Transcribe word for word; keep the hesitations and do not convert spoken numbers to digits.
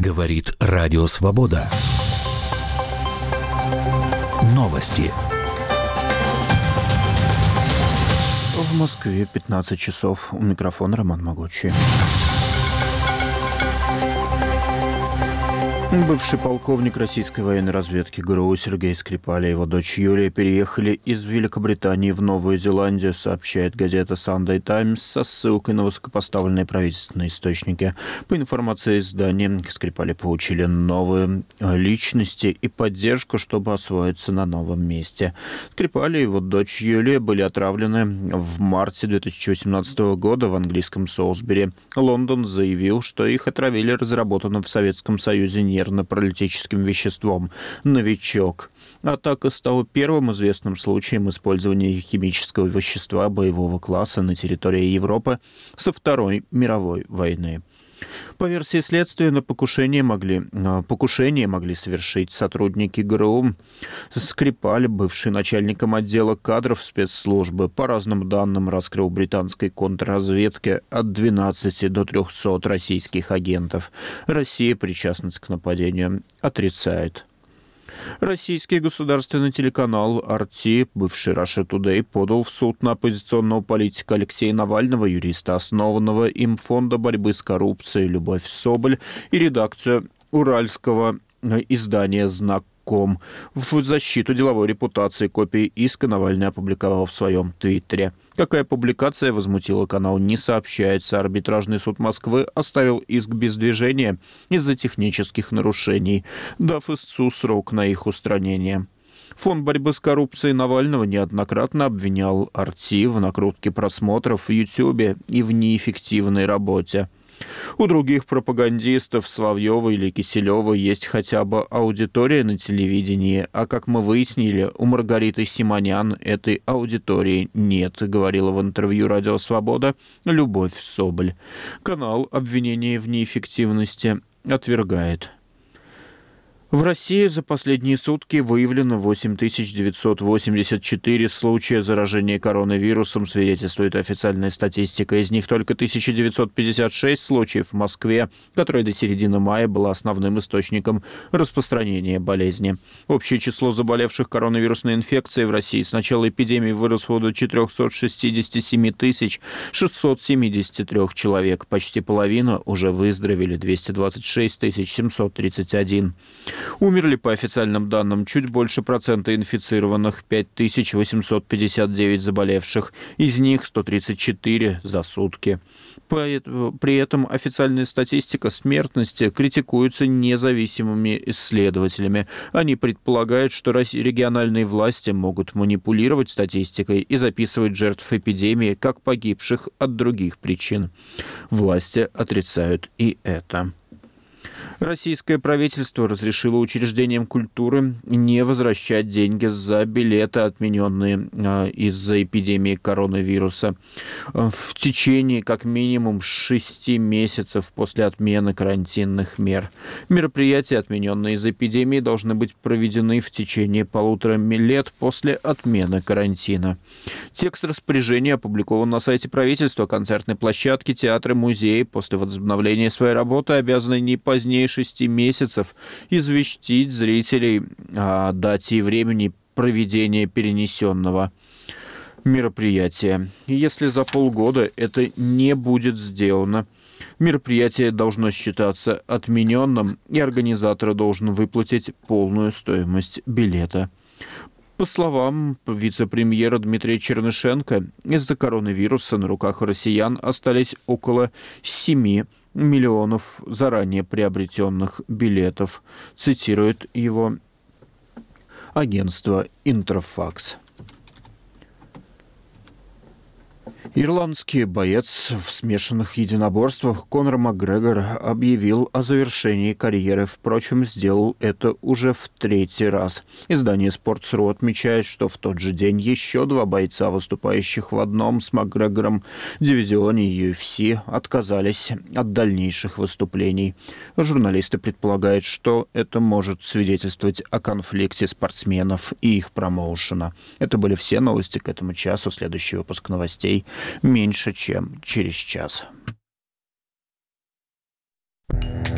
Говорит Радио Свобода. Новости. В Москве пятнадцать часов. У микрофона Роман Могучий. Бывший полковник российской военной разведки ГРУ Сергей Скрипаль и его дочь Юлия переехали из Великобритании в Новую Зеландию, сообщает газета Sunday Times со ссылкой на высокопоставленные правительственные источники. По информации издания, Скрипали получили новые личности и поддержку, чтобы освоиться на новом месте. Скрипаль и его дочь Юлия были отравлены в марте две тысячи восемнадцатого года в английском Солсбери. Лондон заявил, что их отравили разработанным в Советском Союзе нервно-паралитическим веществом «Новичок». Атака стала первым известным случаем использования химического вещества боевого класса на территории Европы со Второй мировой войны. По версии следствия, на покушение могли, покушение могли совершить сотрудники ГРУ. Скрипаль, бывший начальником отдела кадров спецслужбы, по разным данным раскрыл британской контрразведке от двенадцати до трехсот российских агентов. Россия причастность к нападению отрицает. Российский государственный телеканал ар ти, бывший Russia Today, подал в суд на оппозиционного политика Алексея Навального, юриста основанного им фонда борьбы с коррупцией «Любовь Соболь» и редакцию уральского издания «Знак». В защиту деловой репутации копии иска Навальный опубликовал в своем твиттере. Какая публикация возмутила канал, не сообщается. Арбитражный суд Москвы оставил иск без движения из-за технических нарушений, дав истцу срок на их устранение. Фонд борьбы с коррупцией Навального неоднократно обвинял ар ти в накрутке просмотров в Ютьюбе и в неэффективной работе. У других пропагандистов, Соловьева или Киселева, есть хотя бы аудитория на телевидении, а, как мы выяснили, у Маргариты Симонян этой аудитории нет, говорила в интервью «Радио Свобода» Любовь Соболь. Канал обвинения в неэффективности отвергает. В России за последние сутки выявлено восемь тысяч девятьсот восемьдесят четыре случая заражения коронавирусом, свидетельствует официальная статистика. Из них только тысяча девятьсот пятьдесят шесть случаев в Москве, которая до середины мая была основным источником распространения болезни. Общее число заболевших коронавирусной инфекцией в России с начала эпидемии выросло до четырехсот шестидесяти семи тысяч шестисот семидесяти трёх человек. Почти половина уже выздоровели, двести двадцать шесть тысяч семьсот тридцать один. Умерли, по официальным данным, чуть больше процента инфицированных, пять тысяч восемьсот пятьдесят девять заболевших, из них сто тридцать четыре за сутки. При этом официальная статистика смертности критикуется независимыми исследователями. Они предполагают, что региональные власти могут манипулировать статистикой и записывать жертв эпидемии как погибших от других причин. Власти отрицают и это. Российское правительство разрешило учреждениям культуры не возвращать деньги за билеты, отмененные из-за эпидемии коронавируса, в течение как минимум шести месяцев после отмены карантинных мер. Мероприятия, отмененные из-за эпидемии, должны быть проведены в течение полутора лет после отмены карантина. Текст распоряжения опубликован на сайте правительства. Концертные площадки, театры, музеи после возобновления своей работы обязаны не позднее шести месяцев известить зрителей о дате и времени проведения перенесенного мероприятия. И если за полгода это не будет сделано, мероприятие должно считаться отмененным, и организатор должен выплатить полную стоимость билета. По словам вице-премьера Дмитрия Чернышенко, из-за коронавируса на руках россиян остались около семи миллионов заранее приобретенных билетов, цитирует его агентство «Интерфакс». Ирландский боец в смешанных единоборствах Конор Макгрегор объявил о завершении карьеры. Впрочем, сделал это уже в третий раз. Издание Sports.ru отмечает, что в тот же день еще два бойца, выступающих в одном с Макгрегором дивизионе ю эф си, отказались от дальнейших выступлений. Журналисты предполагают, что это может свидетельствовать о конфликте спортсменов и их промоушена. Это были все новости к этому часу. Следующий выпуск новостей меньше, чем через час.